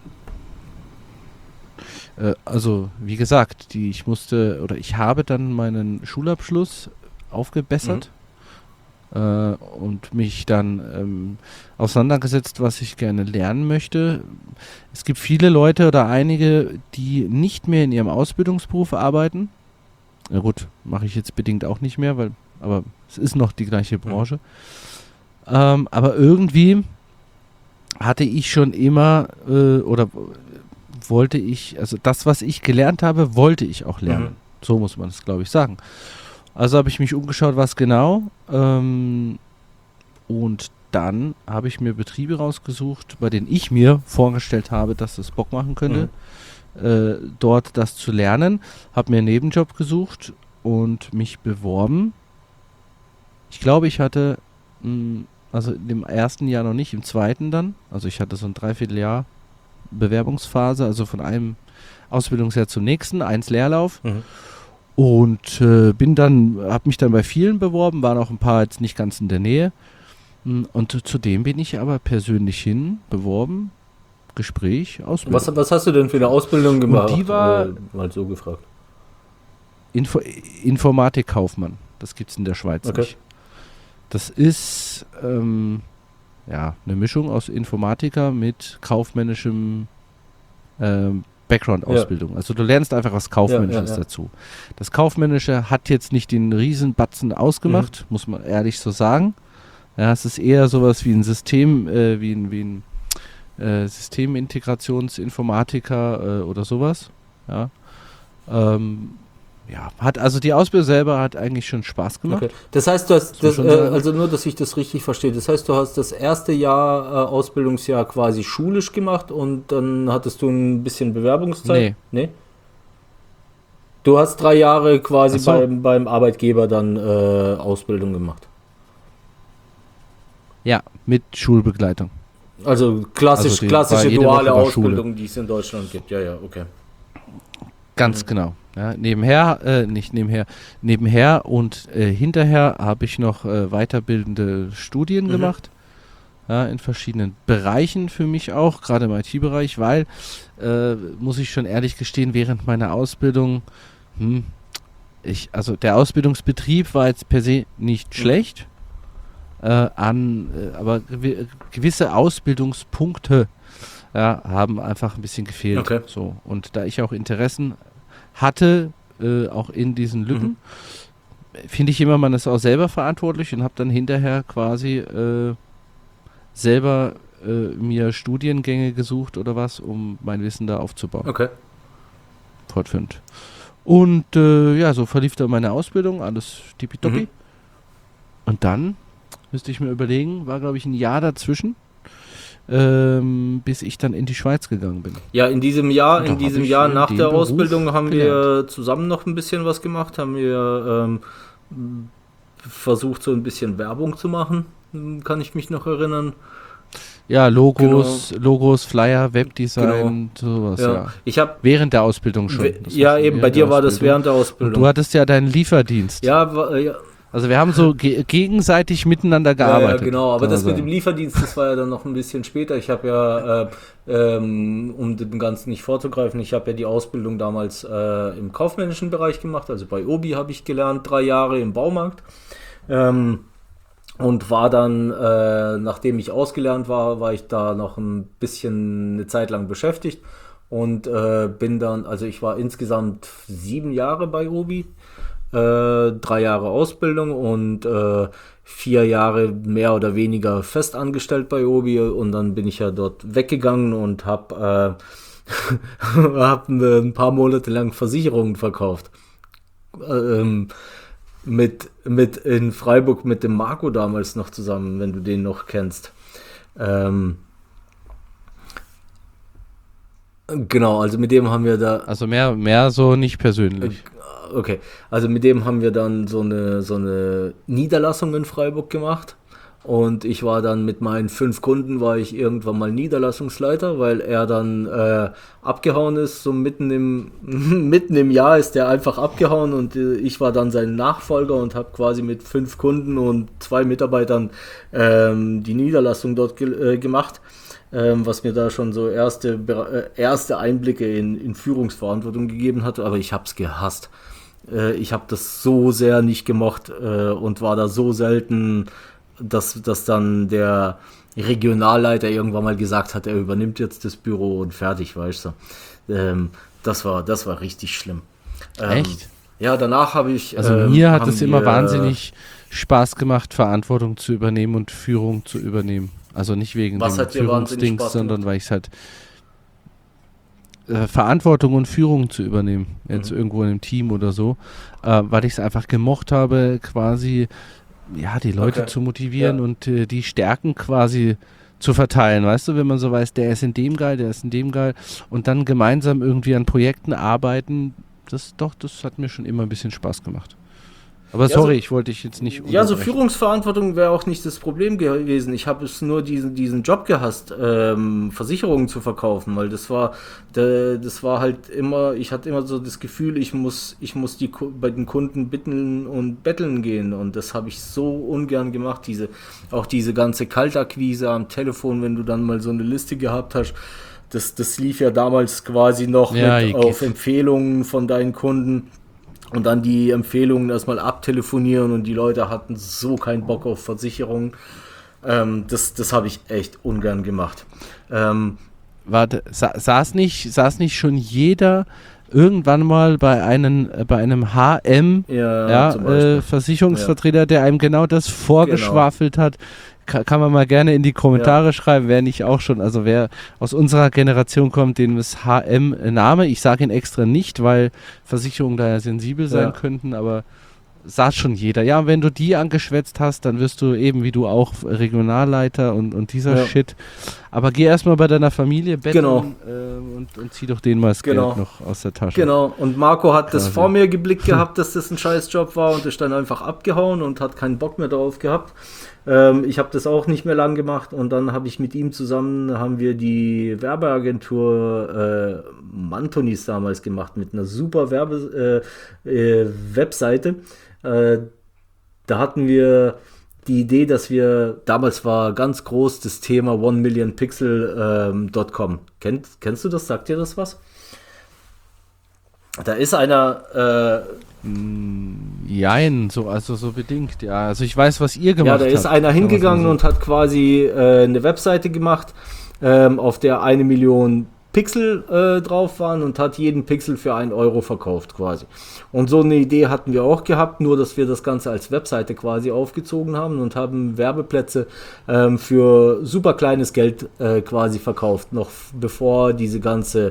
Speaker 2: Also, wie gesagt, ich habe dann meinen Schulabschluss aufgebessert und mich dann auseinandergesetzt, was ich gerne lernen möchte. Es gibt viele Leute oder einige, die nicht mehr in ihrem Ausbildungsberuf arbeiten. Na gut, mache ich jetzt bedingt auch nicht mehr, aber es ist noch die gleiche Branche. Aber irgendwie hatte ich schon immer oder wollte ich, also das, was ich gelernt habe, wollte ich auch lernen. So muss man es, glaube ich, sagen. Also habe ich mich umgeschaut, was genau. Und dann habe ich mir Betriebe rausgesucht, bei denen ich mir vorgestellt habe, dass das Bock machen könnte, dort das zu lernen. Habe mir einen Nebenjob gesucht und mich beworben. Ich glaube, ich hatte, also im ersten Jahr noch nicht, im zweiten dann. Also ich hatte so ein Dreivierteljahr Bewerbungsphase, also von einem Ausbildungsjahr zum nächsten, 1 Leerlauf. Und habe mich dann bei vielen beworben, waren auch ein paar jetzt nicht ganz in der Nähe. Und zudem bin ich aber persönlich beworben, Gespräch, Ausbildung.
Speaker 1: Was hast du denn für eine Ausbildung gemacht?
Speaker 2: Und die war
Speaker 1: mal so gefragt.
Speaker 2: Informatikkaufmann. Das gibt es in der Schweiz nicht. Das ist eine Mischung aus Informatiker mit kaufmännischem Background-Ausbildung. Also du lernst einfach was Kaufmännisches dazu. Das Kaufmännische hat jetzt nicht den Riesenbatzen ausgemacht, muss man ehrlich so sagen. Ja, es ist eher sowas wie ein System, wie ein Systemintegrationsinformatiker oder sowas. Ja. Also die Ausbildung selber hat eigentlich schon Spaß gemacht.
Speaker 1: Okay. Das heißt, du hast also nur, dass ich das richtig verstehe. Das heißt, du hast das erste Jahr Ausbildungsjahr quasi schulisch gemacht und dann hattest du ein bisschen Bewerbungszeit? Nee? Du hast 3 Jahre quasi beim Arbeitgeber dann Ausbildung gemacht.
Speaker 2: Ja, mit Schulbegleitung.
Speaker 1: Also klassische duale Ausbildung, die es in Deutschland gibt. Ja, okay.
Speaker 2: Ganz genau. Ja, nebenher und hinterher habe ich noch weiterbildende Studien gemacht. Ja, in verschiedenen Bereichen für mich auch, gerade im IT-Bereich, weil, muss ich schon ehrlich gestehen, während meiner Ausbildung, der Ausbildungsbetrieb war jetzt per se nicht schlecht, aber gewisse Ausbildungspunkte haben einfach ein bisschen gefehlt.
Speaker 1: Okay.
Speaker 2: So. Und da ich auch Interessen hatte, auch in diesen Lücken, finde ich immer, man ist auch selber verantwortlich und habe dann hinterher quasi selber mir Studiengänge gesucht oder was, um mein Wissen da aufzubauen.
Speaker 1: Okay.
Speaker 2: Fortführend. Und so verlief da meine Ausbildung, alles tippitoppi. Und dann müsste ich mir überlegen, war glaube ich ein Jahr dazwischen, bis ich dann in die Schweiz gegangen bin.
Speaker 1: Ja, in diesem Jahr nach der
Speaker 2: Beruf
Speaker 1: Ausbildung haben
Speaker 2: gelernt.
Speaker 1: wir zusammen noch ein bisschen was gemacht, haben wir versucht, so ein bisschen Werbung zu machen, kann ich mich noch erinnern.
Speaker 2: Ja, Logos, Flyer, Webdesign, sowas, ja.
Speaker 1: Ich habe
Speaker 2: während der Ausbildung schon.
Speaker 1: Ja, eben, bei dir war das während der Ausbildung.
Speaker 2: Und du hattest ja deinen Lieferdienst.
Speaker 1: Ja.
Speaker 2: Also wir haben so gegenseitig miteinander gearbeitet.
Speaker 1: Ja, genau, aber das mit dem Lieferdienst, das war ja dann noch ein bisschen später. Ich habe ja, um dem Ganzen nicht vorzugreifen, ich habe ja die Ausbildung damals im kaufmännischen Bereich gemacht, also bei Obi habe ich gelernt, 3 Jahre im Baumarkt. Und war dann, nachdem ich ausgelernt war ich da noch ein bisschen eine Zeit lang beschäftigt und bin dann, also ich war insgesamt 7 Jahre bei Obi, 3 Jahre Ausbildung und 4 Jahre mehr oder weniger fest angestellt bei Obi und dann bin ich ja dort weggegangen und habe hab ein paar Monate lang Versicherungen verkauft. Mit in Freiburg mit dem Marco damals noch zusammen, wenn du den noch kennst. Genau, also mit dem haben wir da...
Speaker 2: Also mehr so nicht persönlich.
Speaker 1: Okay, also mit dem haben wir dann so eine Niederlassung in Freiburg gemacht. Und ich war dann mit meinen 5 Kunden, war ich irgendwann mal Niederlassungsleiter, weil er dann abgehauen ist, so mitten im Jahr ist der einfach abgehauen und ich war dann sein Nachfolger und habe quasi mit 5 Kunden und 2 Mitarbeitern die Niederlassung dort gemacht, was mir da schon so erste Einblicke in Führungsverantwortung gegeben hat, aber ich habe es gehasst. Ich habe das so sehr nicht gemocht und war da so selten, dass dann der Regionalleiter irgendwann mal gesagt hat, er übernimmt jetzt das Büro und fertig, weißt du. Das war richtig schlimm.
Speaker 2: Echt?
Speaker 1: Ja, danach habe ich...
Speaker 2: Also mir hat es immer wahnsinnig Spaß gemacht, Verantwortung zu übernehmen und Führung zu übernehmen. Also nicht wegen dem Führungsdings, sondern weil ich es halt Verantwortung und Führung zu übernehmen, jetzt irgendwo in einem Team oder so, weil ich es einfach gemocht habe, quasi die Leute zu motivieren und die Stärken quasi zu verteilen, weißt du, wenn man so weiß, der ist in dem geil, der ist in dem geil und dann gemeinsam irgendwie an Projekten arbeiten, das hat mir schon immer ein bisschen Spaß gemacht. Aber sorry, ich wollte dich jetzt nicht...
Speaker 1: Ja, so Führungsverantwortung wäre auch nicht das Problem gewesen. Ich habe es nur diesen Job gehasst, Versicherungen zu verkaufen, weil das war halt immer, ich hatte immer so das Gefühl, ich muss bei den Kunden bitten und betteln gehen und das habe ich so ungern gemacht, diese ganze Kaltakquise am Telefon, wenn du dann mal so eine Liste gehabt hast, das lief ja damals quasi noch auf Empfehlungen von deinen Kunden. Und dann die Empfehlungen erstmal abtelefonieren und die Leute hatten so keinen Bock auf Versicherungen. Das habe ich echt ungern gemacht.
Speaker 2: Warte, saß nicht schon jeder irgendwann mal bei einem HM Versicherungsvertreter, der einem genau das vorgeschwafelt hat? Kann man mal gerne in die Kommentare schreiben, wer nicht auch schon, also wer aus unserer Generation kommt, dem ist HM Name. Ich sage ihn extra nicht, weil Versicherungen da ja sensibel sein könnten, aber saß schon jeder. Ja, und wenn du die angeschwätzt hast, dann wirst du eben wie du auch Regionalleiter und dieser Shit. Aber geh erstmal bei deiner Familie betteln und zieh doch denen mal das Geld noch aus der Tasche.
Speaker 1: Genau, und Marco hat das vor mir geblickt gehabt, dass das ein Scheißjob war und ist dann einfach abgehauen und hat keinen Bock mehr darauf gehabt. Ich habe das auch nicht mehr lang gemacht und dann habe ich mit ihm zusammen, haben wir die Werbeagentur Mantonis damals gemacht mit einer super Webseite. Da hatten wir die Idee, dass wir, damals war ganz groß das Thema 1millionpixel.com. Kennst du das? Sagt dir das was? Da ist einer...
Speaker 2: Jein, so bedingt, ja. Also ich weiß, was ihr gemacht habt.
Speaker 1: Ja, da ist einer hingegangen und hat quasi eine Webseite gemacht, auf der 1 Million Pixel drauf waren und hat jeden Pixel für 1 Euro verkauft quasi. Und so eine Idee hatten wir auch gehabt, nur dass wir das Ganze als Webseite quasi aufgezogen haben und haben Werbeplätze für super kleines Geld quasi verkauft, noch bevor diese ganzen,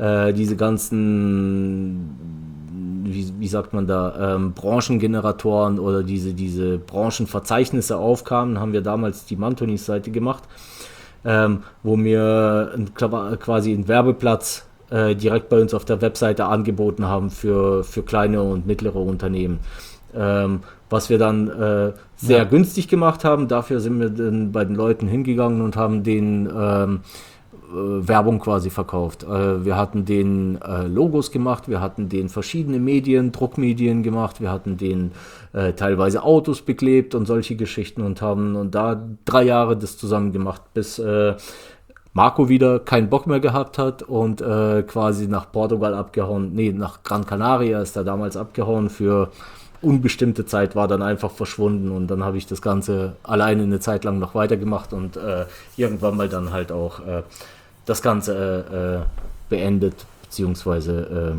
Speaker 1: wie sagt man da, Branchengeneratoren oder diese Branchenverzeichnisse aufkamen, haben wir damals die Mantonis-Seite gemacht. wo wir quasi einen Werbeplatz direkt bei uns auf der Webseite angeboten haben für kleine und mittlere Unternehmen. Was wir dann sehr günstig gemacht haben. Dafür sind wir dann bei den Leuten hingegangen und haben denen Werbung quasi verkauft. Wir hatten denen Logos gemacht, wir hatten denen verschiedene Medien, Druckmedien gemacht, wir hatten denen teilweise Autos beklebt und solche Geschichten und haben und da 3 Jahre das zusammen gemacht, bis Marco wieder keinen Bock mehr gehabt hat und quasi nach Portugal abgehauen, nach Gran Canaria ist er damals abgehauen für unbestimmte Zeit, war dann einfach verschwunden und dann habe ich das Ganze alleine eine Zeit lang noch weitergemacht und irgendwann mal dann halt auch das Ganze beendet, beziehungsweise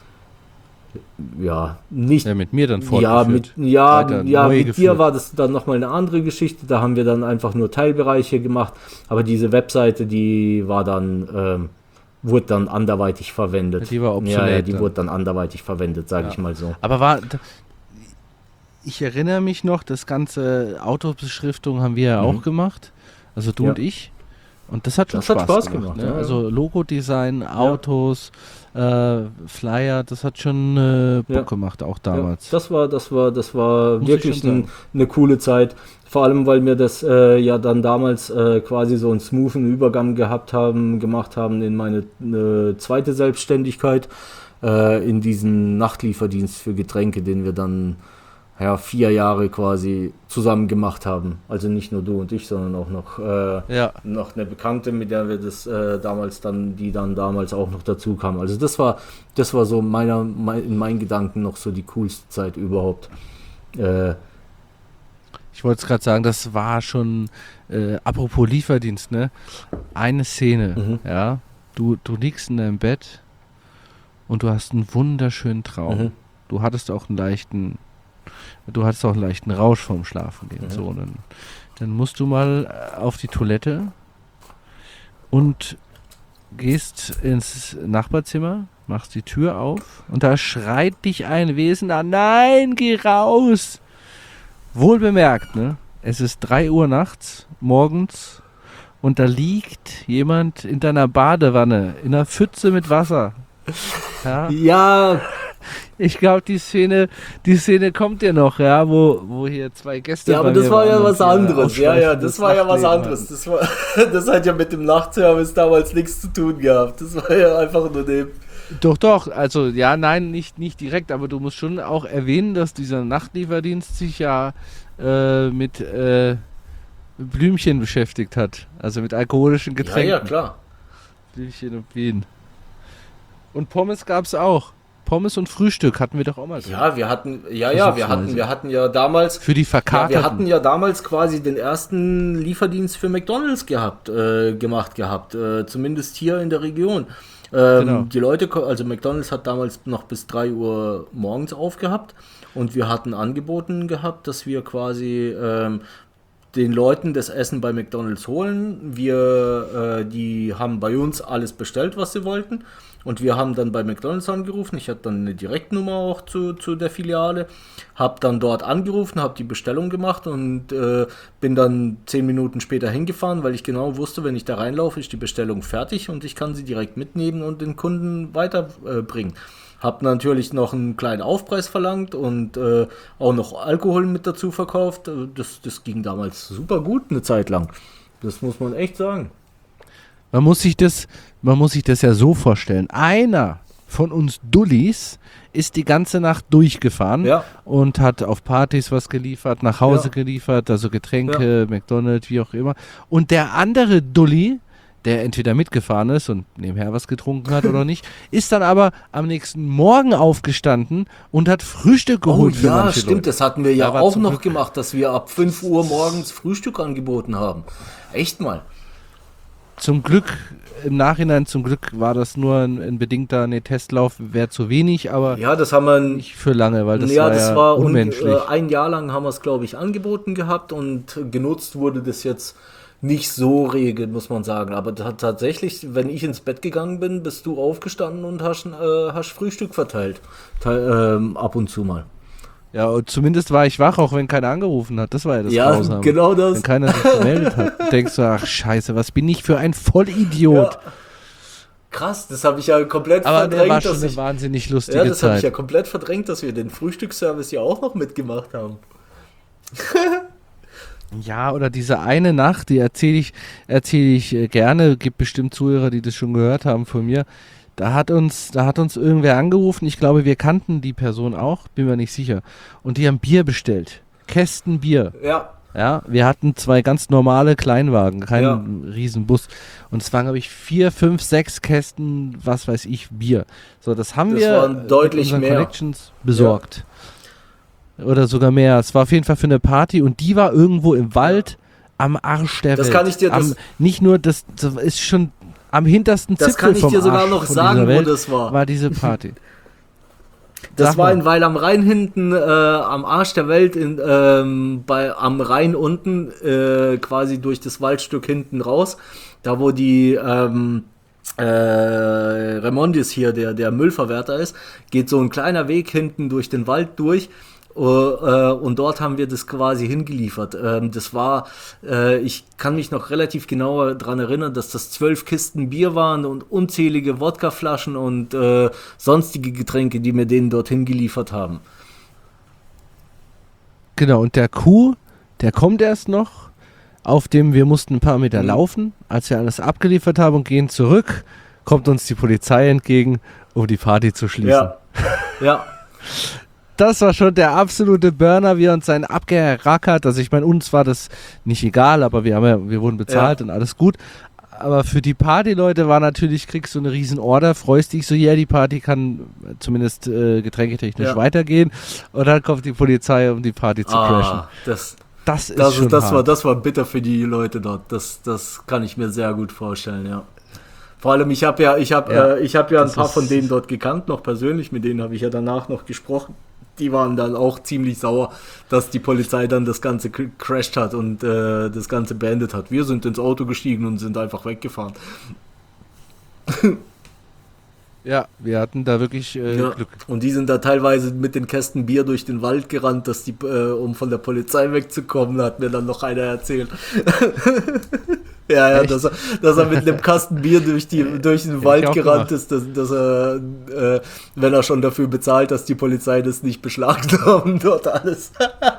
Speaker 1: nicht.
Speaker 2: Ja, mit mir dann fortgeführt.
Speaker 1: Mit dir war das dann nochmal eine andere Geschichte, da haben wir dann einfach nur Teilbereiche gemacht, aber diese Webseite, die war dann, wurde dann anderweitig verwendet.
Speaker 2: Ja, die war obsolet.
Speaker 1: Ja, die wurde dann anderweitig verwendet, sage ich mal so.
Speaker 2: Aber ich erinnere mich noch, das ganze Autobeschriftung haben wir ja auch gemacht, also du und ich. Und das hat schon Spaß gemacht. Ne?
Speaker 1: Ja.
Speaker 2: Also Logodesign, Autos, Flyer, das hat schon Bock gemacht, auch damals.
Speaker 1: Ja, das war wirklich eine coole Zeit. Vor allem, weil wir das dann damals quasi so einen smoothen Übergang gemacht haben in meine zweite Selbstständigkeit, in diesen Nachtlieferdienst für Getränke, den wir dann 4 Jahre quasi zusammen gemacht haben. Also nicht nur du und ich, sondern auch noch eine Bekannte, mit der wir das die dann damals auch noch dazu kam. Also das war so in meinen Gedanken noch so die coolste Zeit überhaupt.
Speaker 2: Ich wollte es gerade sagen, das war schon, apropos Lieferdienst, ne? Eine Szene, du liegst in deinem Bett und du hast einen wunderschönen Traum. Du hattest auch einen leichten Rausch vorm Schlafengehen. So, dann musst du mal auf die Toilette und gehst ins Nachbarzimmer, machst die Tür auf und da schreit dich ein Wesen an, nein, geh raus! Wohlbemerkt, ne? Es ist 3 Uhr morgens und da liegt jemand in deiner Badewanne, in einer Pfütze mit Wasser. Ja. Ich glaube, die Szene kommt ja noch, wo hier 2 Gäste.
Speaker 1: Ja, aber das war ja was anderes. Das war ja was anderes. Das hat ja mit dem Nachtservice damals nichts zu tun gehabt. Das war ja einfach nur dem.
Speaker 2: Doch, also nicht direkt, aber du musst schon auch erwähnen, dass dieser Nachtlieferdienst sich ja mit Blümchen beschäftigt hat. Also mit alkoholischen Getränken.
Speaker 1: Ja, klar.
Speaker 2: Blümchen und Bienen. Und Pommes gab es auch. Pommes und Frühstück hatten wir doch auch mal.
Speaker 1: Ja, wir hatten ja damals
Speaker 2: für die Verkarteten.
Speaker 1: Wir hatten ja damals quasi den ersten Lieferdienst für McDonald's gemacht gehabt, zumindest hier in der Region. Genau. Die Leute, also McDonald's hat damals noch bis 3 Uhr morgens aufgehabt und wir hatten angeboten gehabt, dass wir quasi den Leuten das Essen bei McDonald's holen. Die haben bei uns alles bestellt, was sie wollten. Und wir haben dann bei McDonald's angerufen. Ich hatte dann eine Direktnummer auch zu der Filiale. Habe dann dort angerufen, habe die Bestellung gemacht und bin dann 10 Minuten später hingefahren, weil ich genau wusste, wenn ich da reinlaufe, ist die Bestellung fertig und ich kann sie direkt mitnehmen und den Kunden weiterbringen. Habe natürlich noch einen kleinen Aufpreis verlangt und auch noch Alkohol mit dazu verkauft. Das ging damals super gut eine Zeit lang. Das muss man echt sagen.
Speaker 2: Man muss sich das ja so vorstellen. Einer von uns Dullis ist die ganze Nacht durchgefahren und hat auf Partys was geliefert, nach Hause geliefert, also Getränke, McDonald's, wie auch immer. Und der andere Dulli, der entweder mitgefahren ist und nebenher was getrunken hat oder nicht, ist dann aber am nächsten Morgen aufgestanden und hat Frühstück geholt für manche Leute.
Speaker 1: Stimmt, das hatten wir ja auch noch gemacht, dass wir ab 5 Uhr morgens Frühstück angeboten haben. Echt mal.
Speaker 2: Zum Glück, im Nachhinein war das nur ein bedingter Testlauf, wäre zu wenig, aber
Speaker 1: das haben wir
Speaker 2: nicht für lange, weil das war unmenschlich.
Speaker 1: Ein Jahr lang haben wir es, glaube ich, angeboten gehabt und genutzt wurde das jetzt nicht so rege, muss man sagen. Aber tatsächlich, wenn ich ins Bett gegangen bin, bist du aufgestanden und hast Frühstück verteilt. Ab und zu mal.
Speaker 2: Ja, und zumindest war ich wach, auch wenn keiner angerufen hat. Das war ja das
Speaker 1: Ja,
Speaker 2: Grausame.
Speaker 1: genau das.
Speaker 2: Wenn keiner sich gemeldet hat, denkst du, ach scheiße, was bin ich für ein Vollidiot.
Speaker 1: Ja. Krass, das habe ich ja komplett
Speaker 2: Aber der war
Speaker 1: verdrängt.
Speaker 2: schon
Speaker 1: Dass
Speaker 2: eine
Speaker 1: ich,
Speaker 2: wahnsinnig lustige
Speaker 1: ja, das habe ich ja
Speaker 2: Zeit.
Speaker 1: komplett verdrängt, dass wir den Frühstücksservice ja auch noch mitgemacht haben.
Speaker 2: Ja, oder diese eine Nacht, die erzähle ich gerne, gibt bestimmt Zuhörer, die das schon gehört haben von mir. Da hat uns irgendwer angerufen, ich glaube, wir kannten die Person auch, bin mir nicht sicher. Und die haben Bier bestellt. Kästen Bier.
Speaker 1: Ja,
Speaker 2: Ja, wir hatten 2 ganz normale Kleinwagen, keinen Riesenbus. Und es waren, glaube ich, 4, 5, 6 Kästen, was weiß ich, Bier. So, das haben
Speaker 1: Das
Speaker 2: wir
Speaker 1: waren deutlich
Speaker 2: mit unseren
Speaker 1: mehr.
Speaker 2: Connections besorgt. Oder sogar mehr. Es war auf jeden Fall für eine Party und die war irgendwo im Wald am Arsch der
Speaker 1: Das
Speaker 2: Welt.
Speaker 1: kann ich dir- das-
Speaker 2: nicht nur, das ist schon am hintersten
Speaker 1: das
Speaker 2: Zipfel
Speaker 1: kann ich
Speaker 2: vom
Speaker 1: dir sogar
Speaker 2: Arsch
Speaker 1: noch
Speaker 2: von
Speaker 1: sagen,
Speaker 2: dieser
Speaker 1: wo
Speaker 2: Welt
Speaker 1: das war.
Speaker 2: war diese Party.
Speaker 1: Das
Speaker 2: Sag
Speaker 1: war
Speaker 2: mal.
Speaker 1: in Weil am Rhein hinten, am Arsch der Welt, am Rhein unten, quasi durch das Waldstück hinten raus. Da wo die Remondis hier, der Müllverwerter ist, geht so ein kleiner Weg hinten durch den Wald durch. Und dort haben wir das quasi hingeliefert. Das war, ich kann mich noch relativ genau daran erinnern, dass das 12 Kisten Bier waren und unzählige Wodkaflaschen und sonstige Getränke, die wir denen dorthin geliefert haben.
Speaker 2: Genau, und der Kuh, der kommt erst noch, auf dem wir mussten ein paar Meter laufen. Als wir alles abgeliefert haben und gehen zurück, kommt uns die Polizei entgegen, um die Party zu schließen.
Speaker 1: Ja, ja.
Speaker 2: Das war schon der absolute Burner, wie er uns einen abgerackert. Also ich meine, uns war das nicht egal, aber wir wurden bezahlt und alles gut. Aber für die Partyleute war natürlich, kriegst du eine riesen Order, freust dich so, ja, die Party kann zumindest getränketechnisch weitergehen. Und dann kommt die Polizei, um die Party zu crashen. Das ist schon hart.
Speaker 1: Das war bitter für die Leute dort. Das kann ich mir sehr gut vorstellen, ja. Vor allem, ich habe ja ein paar von denen dort gekannt, noch persönlich, mit denen habe ich ja danach noch gesprochen. Die waren dann auch ziemlich sauer, dass die Polizei dann das Ganze crasht hat und das Ganze beendet hat. Wir sind ins Auto gestiegen und sind einfach weggefahren.
Speaker 2: Ja, wir hatten da wirklich Glück.
Speaker 1: Und die sind da teilweise mit den Kästen Bier durch den Wald gerannt, dass die, um von der Polizei wegzukommen, hat mir dann noch einer erzählt. Ja, dass er mit einem Kasten Bier durch den Wald gerannt ist, dass er, wenn er schon dafür bezahlt, dass die Polizei das nicht beschlagnahmt, dort alles.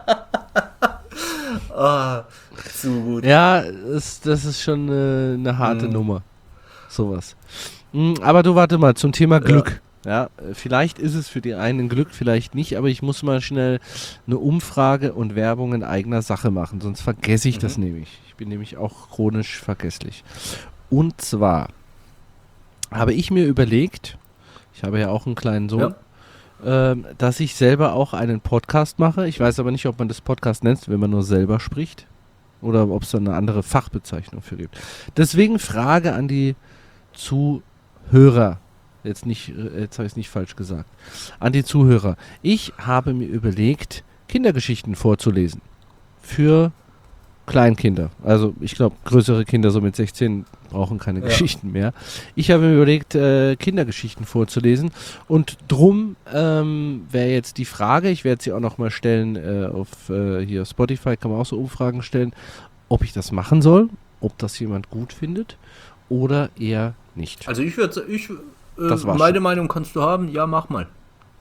Speaker 1: Zu gut.
Speaker 2: Ja, das ist schon eine harte Nummer. Sowas. Aber du, warte mal, zum Thema Glück. Ja, vielleicht ist es für die einen Glück, vielleicht nicht, aber ich muss mal schnell eine Umfrage und Werbung in eigener Sache machen, sonst vergesse ich das nämlich. Ich bin nämlich auch chronisch vergesslich. Und zwar habe ich mir überlegt, ich habe ja auch einen kleinen Sohn, dass ich selber auch einen Podcast mache. Ich weiß aber nicht, ob man das Podcast nennt, wenn man nur selber spricht oder ob es da eine andere Fachbezeichnung für gibt. Deswegen Frage an die Zuhörer. Jetzt habe ich es nicht falsch gesagt. An die Zuhörer. Ich habe mir überlegt, Kindergeschichten vorzulesen. Für Kleinkinder. Also ich glaube, größere Kinder so mit 16 brauchen keine Geschichten mehr. Ich habe mir überlegt, Kindergeschichten vorzulesen. Und drum wäre jetzt die Frage, ich werde sie auch noch mal stellen auf hier Spotify, kann man auch so Umfragen stellen, ob ich das machen soll, ob das jemand gut findet oder eher nicht.
Speaker 1: Also
Speaker 2: Das war's
Speaker 1: meine
Speaker 2: schon.
Speaker 1: Meinung kannst du haben, ja, mach mal.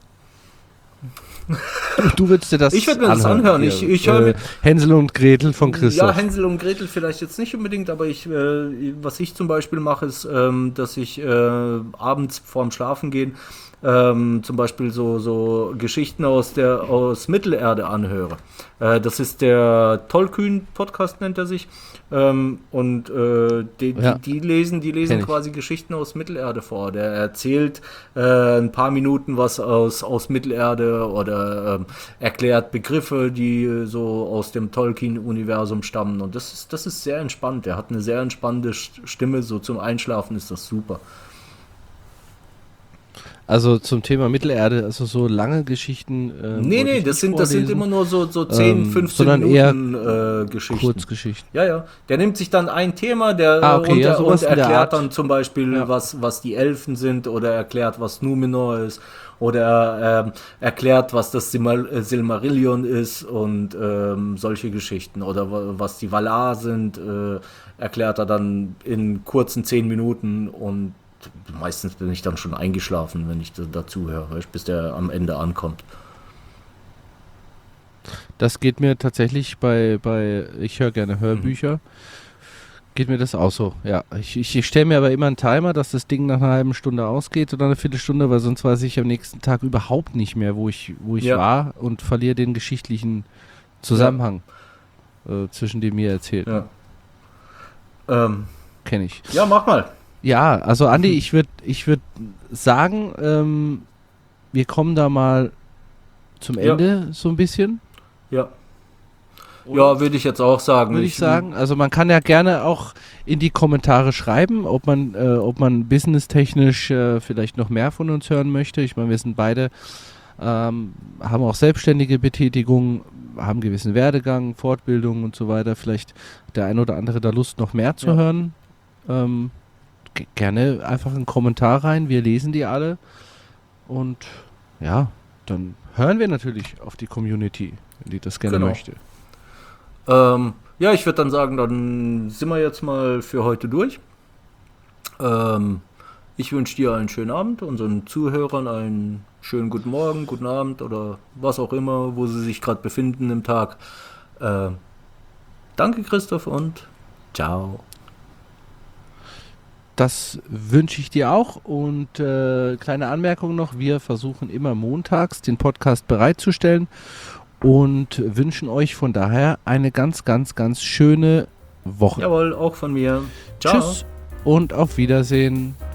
Speaker 2: Du würdest dir das
Speaker 1: Ich würde mir das anhören.
Speaker 2: Hier,
Speaker 1: Ich höre
Speaker 2: Hänsel und Gretel von Christoph.
Speaker 1: Ja, Hänsel und Gretel vielleicht jetzt nicht unbedingt, aber was ich zum Beispiel mache, ist, dass ich abends vorm Schlafengehen zum Beispiel so Geschichten aus Mittelerde anhöre. Das ist der Tollkühn-Podcast, nennt er sich. Die lesen quasi Geschichten aus Mittelerde vor. Der erzählt ein paar Minuten was aus Mittelerde oder erklärt Begriffe, die so aus dem Tolkien-Universum stammen. Und das ist sehr entspannt. Er hat eine sehr entspannende Stimme. So zum Einschlafen ist das super.
Speaker 2: Also zum Thema Mittelerde, also so lange Geschichten.
Speaker 1: Nee, das sind immer nur so 10, 15 Minuten Geschichten.
Speaker 2: Kurzgeschichten.
Speaker 1: Ja. Der nimmt sich dann ein Thema, und
Speaker 2: sowas in der
Speaker 1: erklärt
Speaker 2: Art.
Speaker 1: dann zum Beispiel, was die Elfen sind oder erklärt, was Numenor ist Oder erklärt, was das Silmarillion ist und solche Geschichten. Oder was die Valar sind, erklärt er dann in kurzen 10 Minuten und meistens bin ich dann schon eingeschlafen, wenn ich dazu höre, bis der am Ende ankommt.
Speaker 2: Das geht mir tatsächlich ich höre gerne Hörbücher, geht mir das auch so. Ja, ich stelle mir aber immer einen Timer, dass das Ding nach einer halben Stunde ausgeht oder eine Viertelstunde, weil sonst weiß ich am nächsten Tag überhaupt nicht mehr, wo ich war und verliere den geschichtlichen Zusammenhang zwischen dem mir erzählt.
Speaker 1: Ja.
Speaker 2: Kenne ich.
Speaker 1: Ja, mach mal.
Speaker 2: Ja, also Andi, ich würd sagen, wir kommen da mal zum Ende so ein bisschen.
Speaker 1: Ja. Ja, würde ich jetzt auch sagen.
Speaker 2: Würde ich sagen. Also man kann ja gerne auch in die Kommentare schreiben, ob man businesstechnisch vielleicht noch mehr von uns hören möchte. Ich meine, wir sind beide, haben auch selbstständige Betätigung, haben gewissen Werdegang, Fortbildung und so weiter. Vielleicht der ein oder andere da Lust, noch mehr zu hören. Gerne einfach einen Kommentar rein. Wir lesen die alle. Und ja, dann hören wir natürlich auf die Community, wenn die das gerne möchte.
Speaker 1: Ja, ich würde dann sagen, dann sind wir jetzt mal für heute durch. Ich wünsche dir einen schönen Abend, unseren Zuhörern einen schönen guten Morgen, guten Abend oder was auch immer, wo sie sich gerade befinden im Tag. Danke, Christoph, und ciao.
Speaker 2: Das wünsche ich dir auch und kleine Anmerkung noch, wir versuchen immer montags den Podcast bereitzustellen und wünschen euch von daher eine ganz, ganz, ganz schöne Woche.
Speaker 1: Jawohl, auch von mir. Ciao.
Speaker 2: Tschüss und auf Wiedersehen.